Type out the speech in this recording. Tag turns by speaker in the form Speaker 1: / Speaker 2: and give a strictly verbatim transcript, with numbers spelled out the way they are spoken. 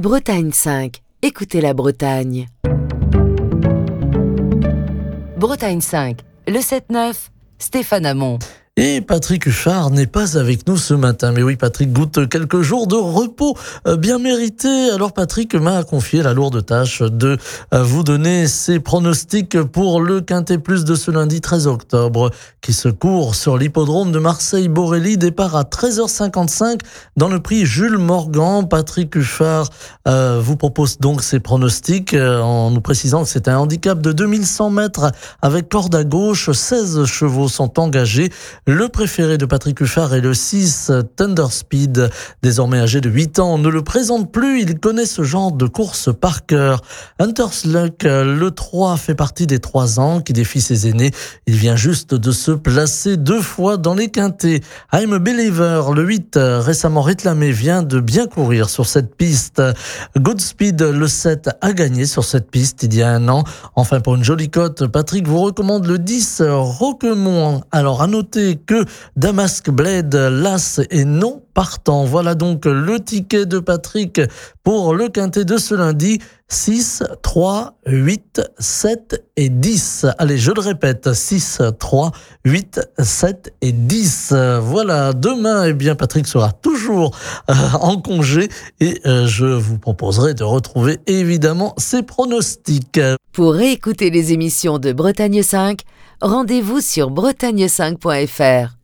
Speaker 1: Bretagne cinq. Écoutez la Bretagne. Bretagne cinq, le sept neuf, Stéphane Hamon.
Speaker 2: Et Patrick Huchard n'est pas avec nous ce matin. Mais oui, Patrick goûte quelques jours de repos bien mérités. Alors Patrick m'a confié la lourde tâche de vous donner ses pronostics pour le Quintet Plus de ce lundi treize octobre, qui se court sur l'hippodrome de Marseille-Borelli. Départ à treize heures cinquante-cinq dans le prix Jules Morgan. Patrick Huchard euh, vous propose donc ses pronostics euh, en nous précisant que c'est un handicap de deux mille cent mètres avec corde à gauche. seize chevaux sont engagés. Le préféré de Patrick Huchard est le six, Thunder Speed. Désormais âgé de huit ans, on ne le présente plus, il connaît ce genre de course par cœur. Hunter's Luck, le trois, fait partie des trois ans qui défie ses aînés. Il vient juste de se placer deux fois dans les quintets. I'm a Believer, le huit, récemment réclamé, vient de bien courir sur cette piste. Goodspeed, le sept, a gagné sur cette piste il y a un an. Enfin, pour une jolie cote, Patrick vous recommande le dix, Roquemont. Alors, à noter que Damask Blade, l'as est non partant. Voilà donc le ticket de Patrick pour le quintet de ce lundi. six, trois, huit, sept et dix. Allez, je le répète, six, trois, huit, sept et dix. Voilà, demain, eh bien, Patrick sera toujours euh, en congé et euh, je vous proposerai de retrouver évidemment ses pronostics.
Speaker 1: Pour réécouter les émissions de Bretagne cinq, rendez-vous sur bretagne cinq point f r.